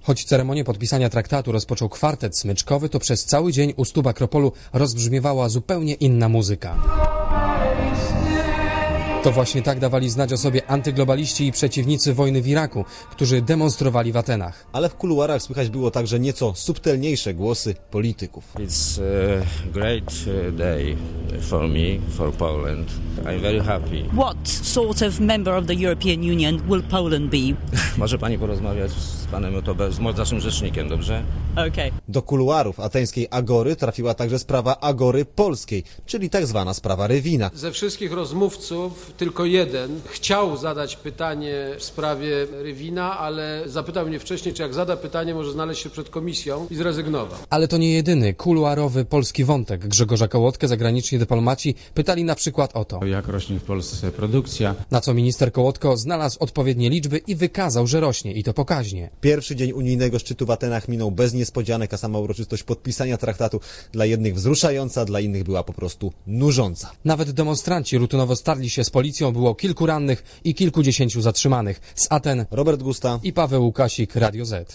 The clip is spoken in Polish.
Choć ceremonię podpisania traktatu rozpoczął kwartet smyczkowy, to przez cały dzień u stóp Akropolu rozbrzmiewała zupełnie inna muzyka. To właśnie tak dawali znać o sobie antyglobaliści i przeciwnicy wojny w Iraku, którzy demonstrowali w Atenach. Ale w kuluarach słychać było także nieco subtelniejsze głosy polityków. It's a great day for me, for Poland. I'm very happy. What sort of member of the European Union will Poland be? Może pani porozmawiać z panem z naszym rzecznikiem, dobrze? Okay. Do kuluarów ateńskiej Agory trafiła także sprawa Agory polskiej, czyli tak zwana sprawa Rywina. Ze wszystkich rozmówców tylko jeden chciał zadać pytanie w sprawie Rywina, ale zapytał mnie wcześniej, czy jak zada pytanie, może znaleźć się przed komisją i zrezygnował. Ale to nie jedyny kuluarowy polski wątek. Grzegorza Kołotkę zagraniczni dyplomaci pytali na przykład o to. Jak rośnie w Polsce produkcja? Na co minister Kołotko znalazł odpowiednie liczby i wykazał, że rośnie i to pokaźnie. Pierwszy dzień unijnego szczytu w Atenach minął bez niespodzianek, a sama uroczystość podpisania traktatu dla jednych wzruszająca, dla innych była po prostu nużąca. Nawet demonstranci rutynowo starli się z policją, było kilku rannych i kilkudziesięciu zatrzymanych. Z Aten Robert Gusta i Paweł Łukasik, Radio Z.